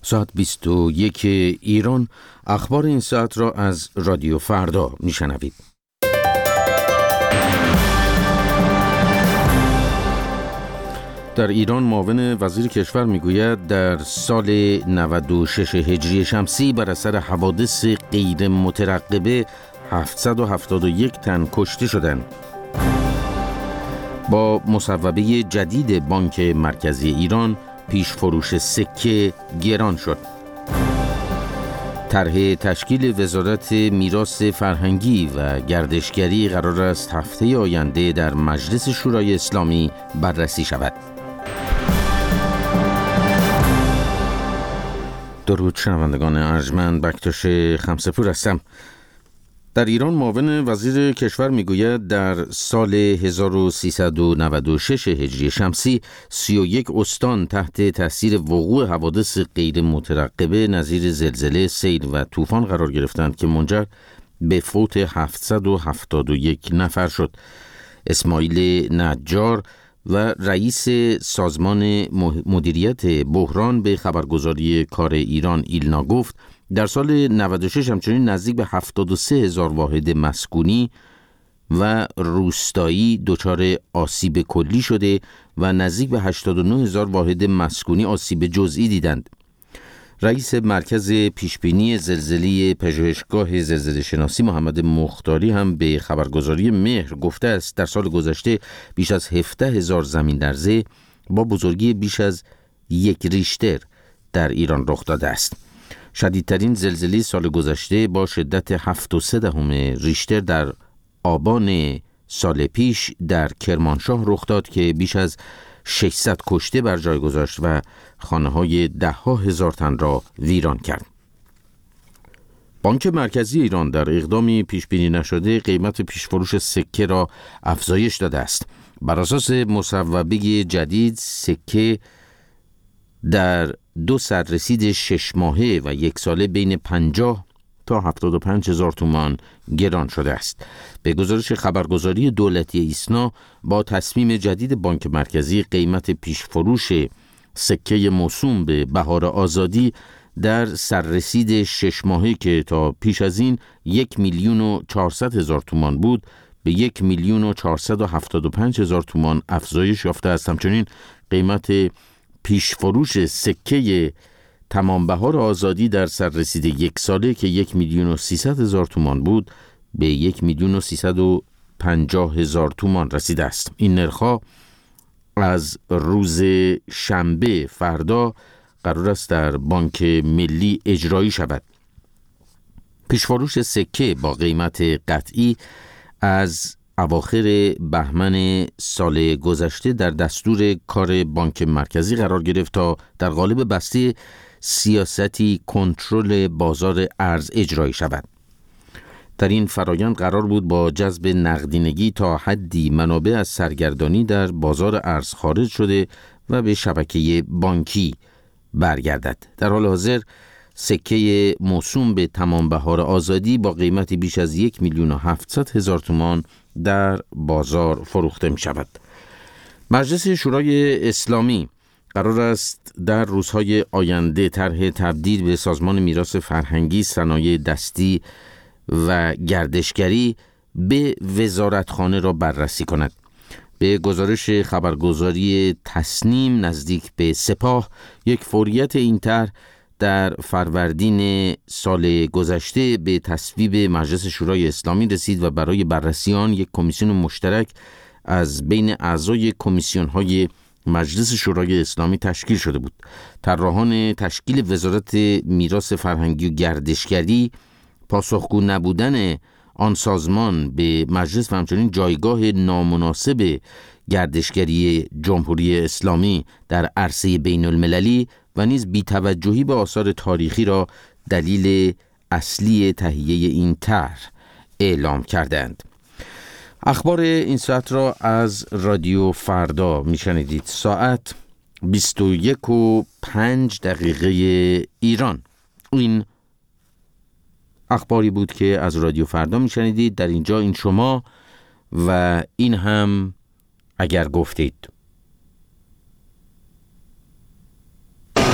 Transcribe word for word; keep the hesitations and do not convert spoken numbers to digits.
ساعت بیست و یک ایران. اخبار این ساعت را از رادیو فردا میشنوید. در ایران معاون وزیر کشور میگوید در سال نود و شش هجری شمسی بر اثر حوادث غیر مترقبه هفتصد و هفتاد و یک تن کشته شدند. با مصوبه جدید بانک مرکزی ایران پیش فروش سکه گران شد. طرح تشکیل وزارت میراث فرهنگی و گردشگری قرار است هفته آینده در مجلس شورای اسلامی بررسی شود. درود شنوندگان ارجمند، بکتاش خمسه‌پور هستم. در ایران معاون وزیر کشور میگوید در سال هزار و سیصد و نود و شش هجری شمسی سی و یک استان تحت تاثیر وقوع حوادث غیر مترقبه نظیر زلزله، سیل و طوفان قرار گرفتند که منجر به فوت هفتصد و هفتاد و یک نفر شد. اسماعیل نجار و رئیس سازمان مدیریت بحران به خبرگزاری کار ایران ایلنا گفت در سال نود و شش همچنین نزدیک به هفتاد و سه هزار واحد مسکونی و روستایی دچار آسیب کلی شده و نزدیک به هشتاد و نه هزار واحد مسکونی آسیب جزئی دیدند. رئیس مرکز پیشبینی زلزله پژوهشگاه زلزله شناسی محمد مختاری هم به خبرگزاری مهر گفته است در سال گذشته بیش از هفده هزار زمین لرزه با بزرگی بیش از یک ریشتر در ایران رخ داده است. شدیدترین زلزله سال گذشته با شدت هفت و سه دهم ریشتر در آبان سال پیش در کرمانشاه رخ داد که بیش از ششصد کشته بر جای گذاشت و خانه‌های ده ها هزار تن را ویران کرد. بانک مرکزی ایران در اقدامی پیش بینی نشده قیمت پیش فروش سکه را افزایش داده است. بر اساس مصوبه جدید سکه در دو سررسید شش ماهه و یک ساله بین پنجاه تا هفتاد و پنج هزار تومان گران شده است. به گزارش خبرگزاری دولتی ایسنا با تصمیم جدید بانک مرکزی قیمت پیش فروش سکه موسوم به بهار آزادی در سررسید شش ماهه که تا پیش از این یک میلیون و چهارصد هزار تومان بود به یک میلیون و چهارصد و هفتاد و پنج هزار تومان افزایش یافته است. همچنین قیمت پیش فروش سکه تمام بهار آزادی در سررسید یک ساله که یک میلیون و سیصد هزار تومان بود به یک میلیون و سیصد و پنجاه هزار تومان رسیده است. این نرخ‌ها از روز شنبه فردا قرار است در بانک ملی اجرایی شود. پیش‌فروش سکه با قیمت قطعی از اواخر بهمن سال گذشته در دستور کار بانک مرکزی قرار گرفت تا در قالب بسته سیاستی کنترل بازار ارز اجرایی شود. در این فرایند قرار بود با جذب نقدینگی تا حدی منابع از سرگردانی در بازار ارز خارج شده و به شبکه بانکی برگردد. در حال حاضر سکه موسوم به تمام بهار آزادی با قیمتی بیش از یک میلیون و هفتصد هزار تومان در بازار فروخته می شود. مجلس شورای اسلامی قرار است در روزهای آینده طرح تبدیل به سازمان میراث فرهنگی، صنایع دستی و گردشگری به وزارتخانه را بررسی کند. به گزارش خبرگزاری تصنیم نزدیک به سپاه یک فوریت این طرح در فروردین سال گذشته به تصویب مجلس شورای اسلامی رسید و برای بررسی آن یک کمیسیون مشترک از بین اعضای کمیسیون‌های مجلس شورای اسلامی تشکیل شده بود. طراحان تشکیل وزارت میراث فرهنگی و گردشگری پاسخگو نبودن آن سازمان به مجلس و همچنین جایگاه نامناسب گردشگری جمهوری اسلامی در عرصه بین المللی و نیز بی‌توجهی به آثار تاریخی را دلیل اصلی تهیه این طرح اعلام کردند. اخبار این ساعت را از رادیو فردا میشنیدید. ساعت بیست و یک و پنج دقیقه ایران. این اخباری بود که از رادیو فردا میشنیدید. در اینجا این شما و این هم اگر گفتید.